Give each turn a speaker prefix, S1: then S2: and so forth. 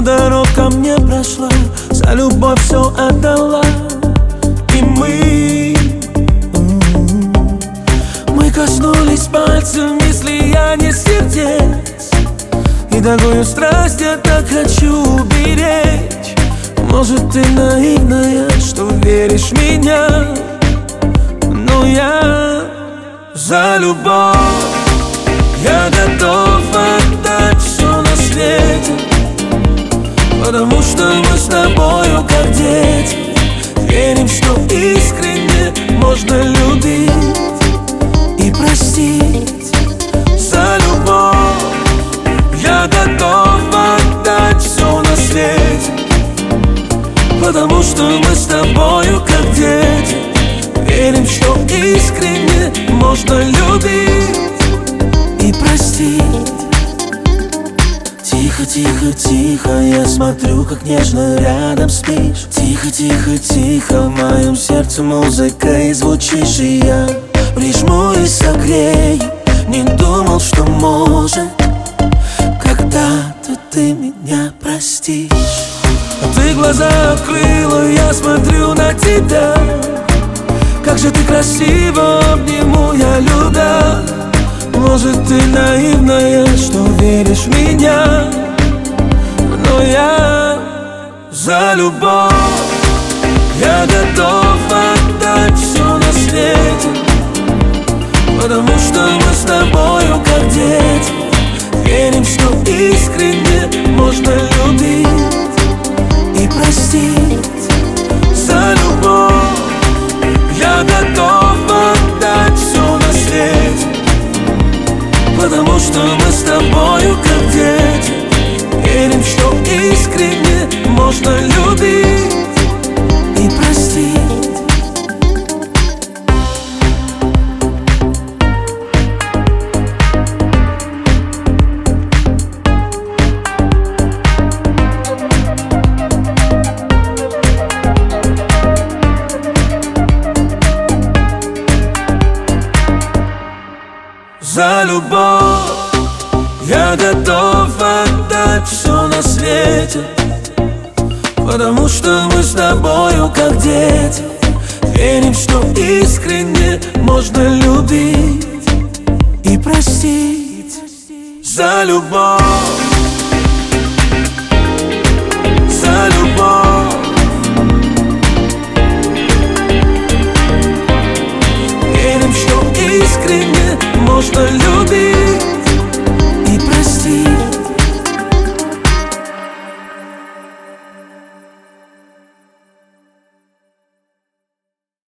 S1: дорог ко мне прошла, за любовь все отдала. И мы коснулись пальцами слияния сердец. И такую страсть я так хочу уберечь. Может, ты наивная, что веришь в меня, но я за любовь. Я готов отдать все на свете, потому что мы с тобою как дети. Верим, что искренне можно любить и простить. За любовь я готов отдать все на свете, потому что мы с тобою как дети. Верим, что искренне можно любить и простить. Тихо, тихо, тихо, я смотрю, как нежно рядом спишь. Тихо, тихо, тихо, в моем сердце музыкой звучишь. И я прижму и согрею. Не думал, что может когда-то ты меня простишь. Ты глаза открыла, я смотрю на тебя. Как же ты красиво, обниму я, любя. Может, ты наивная, что веришь в меня, но я за любовь. Я готов отдать все на свете, потому что мы с тобою как дети. Верим, что искренне можно любить и простить. За любовь я готов отдать все на свете, потому что мы с тобою как дети. Верим, что искренне можно любить и простить. За любовь я готов отдать все на свете, потому что мы с тобою как дети. Верим, что искренне можно любить и простить. За любовь